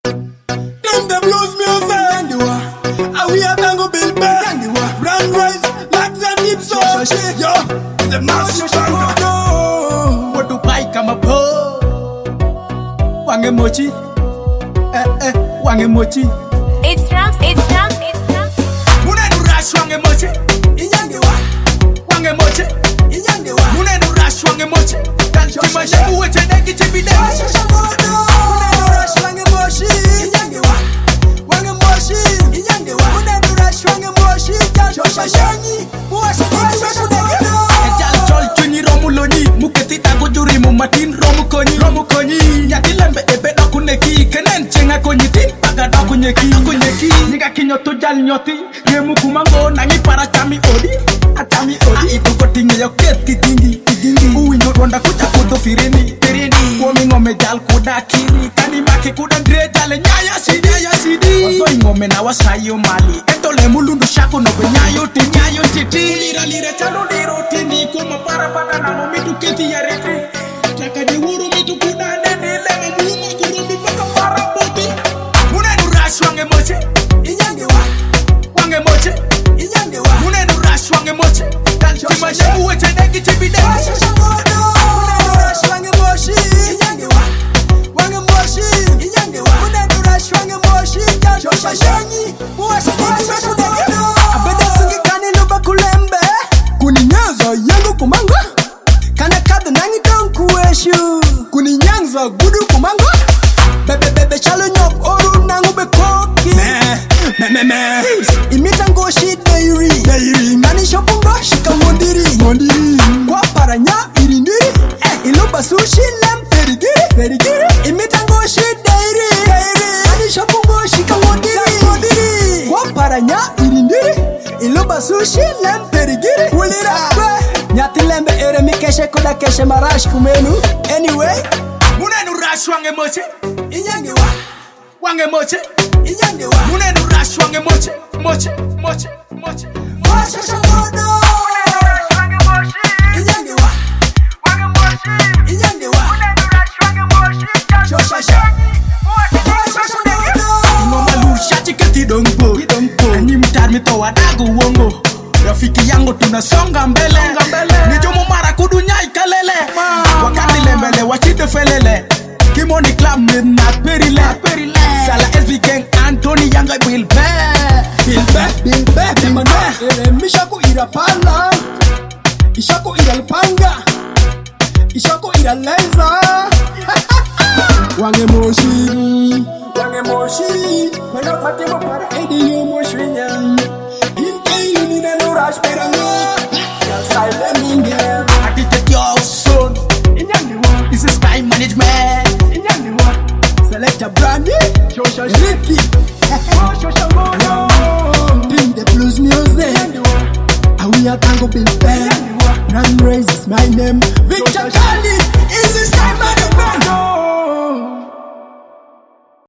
the blues music. And we are tango bill band. Brand rise, like the deep soul. Yo, the master tango. What do I come up? Wange mochi. Wange mochi. It's drums. Mune du rush wange mochi. Inyange wa. Wange mochi. Inyange wa. Mune du rush wange mochi. Kanti majabu weche dengi chibide. Matin romu konyi nyati lembe ebe na kuneki kenen chenga konyiti agada kunyeki niga kinyo to jal nyoti yemu kumango nangi para chami odi itu kotinge yo ketingi uwi no ronda kucha kudo firini komi ngome jal kuda kiri kani make kuda dre jale nyaya sidi wazo ngome na wasayo mali etole mulundu shako no nyayo titi lira chalo liro tindi kuma para na momitu keti ya rete Takade wuru mitu kuda nene lema muluma kurumbi paka para boti. Mune du rush wange moche. Inyange wa. Wange moche. Inyange wa. Mune du rush wange moche. Kanti majabu weche dengi chibide. Mune du rush wange moche. Inyange wa. Wange moche. Inyange wa. Mune du rush wange moche. Kanti mashanyi. Muwasa dengi dengi. Abeda sungi kani luba kulembe. Kuninyaza yangu kumanga. Kana kada nangi kueshu kuni nyangza gudu kumanga bebe chalo nyok oru nangu be koki me imita ngoshi dairy nani shopungo shika mondiri kwa paranya irindiri iluba sushi lem perigiri imita ngoshi dairy nani shopungo shika mondiri kwa paranya irindiri iluba sushi lem perigiri ulira Nyati lembe ere mi keshe kuda keshe marash kumenu. Anyway, mune nu rush wange moche. Inyange wa. Wange moche. Inyange wa. Mune nu rush wange moche. Moche. Washa shamodo. Mune nu rush wange moche. Inyange wa. Wange moche. Inyange wa. Mune nu rush wange moche. Shosha shani. Washa shamodo. Ngoma lu shati kati dongbo. Anyi mtarmi to wadagu wongo. Rafiki yangu tunasonga mbele Nijumu mara kudunya ikalele Wakati lembele wachite felele Kimoni club midnight perile Sala SB gang Anthony Yanga Bilbe Mishaku ira pala Ishaku ira lpanga Ishaku ira lenza Wange moshi Mana patemo para edi yo moshwinya Rush silent in there. I did it your son. This is time management. Select a brandy. Ricky. Bring the blues music. And we are tango bill band. Run raise is my name. Victor Kali. Is this time management?